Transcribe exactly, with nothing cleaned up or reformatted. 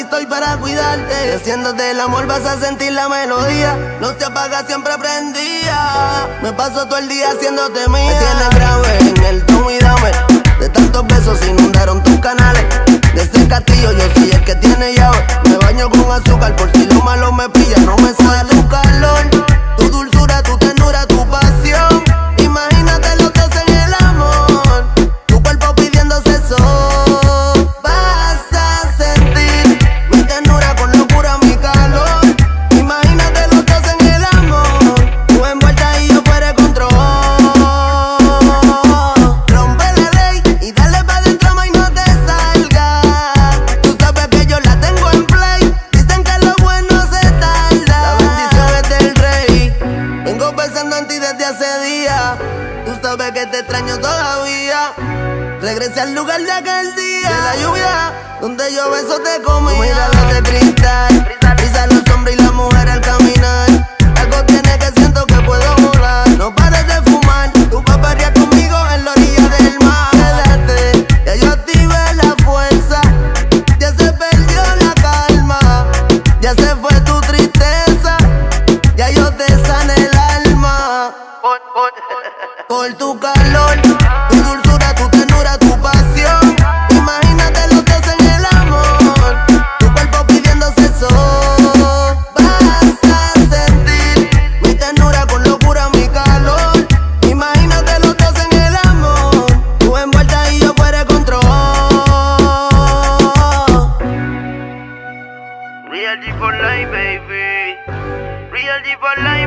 aquí estoy para cuidarte. Haciéndote el amor vas a sentir la melodía. No se apaga, siempre prendía. Me paso todo el día haciéndote mía. Me tienes grave en el tomo y dame. De tantos besos inundaron tus canales. De ese castillo yo soy el que tiene llave. Me baño con azúcar por si lo malo me pilla. No me sale tu calor, tu dulzura, tu ternura, tu pasión. Imagínate lo que hace en el amor. Tu cuerpo pidiendo sexo. Vas a sentir mi ternura con locura, mi calor. Imagínate lo que hace en el amor. Tú envuelta y yo fuera de control. Rompe la ley y dale pa' dentro ma y no te salgas. Tú sabes que yo la tengo en play. Dicen que lo bueno se tarda. La bendición es del rey. Vengo pensando en ti desde hace días. Tú sabes que te extraño todavía. Regresé al lugar de aquel día, de la lluvia, donde yo beso te comía. Tu mirada de cristal, brisa los hombres y la mujer al caminar. Algo tiene que siento que puedo volar. No pares de fumar, tú paparías conmigo en la orilla del mar. Quédate, ya yo activé la fuerza. Ya se perdió la calma. Ya se fue tu tristeza. Ya yo te sané el alma. Por tu calor, tu dulzura, tu ternura, tu pasión. Imagínate lo que hace en el amor. Tu cuerpo pidiendo sexo. Vas a sentir mi ternura con locura, mi calor. Imagínate lo que hace en el amor. Tú envuelta y yo fuera de control. Real G for life, baby. Real G for life.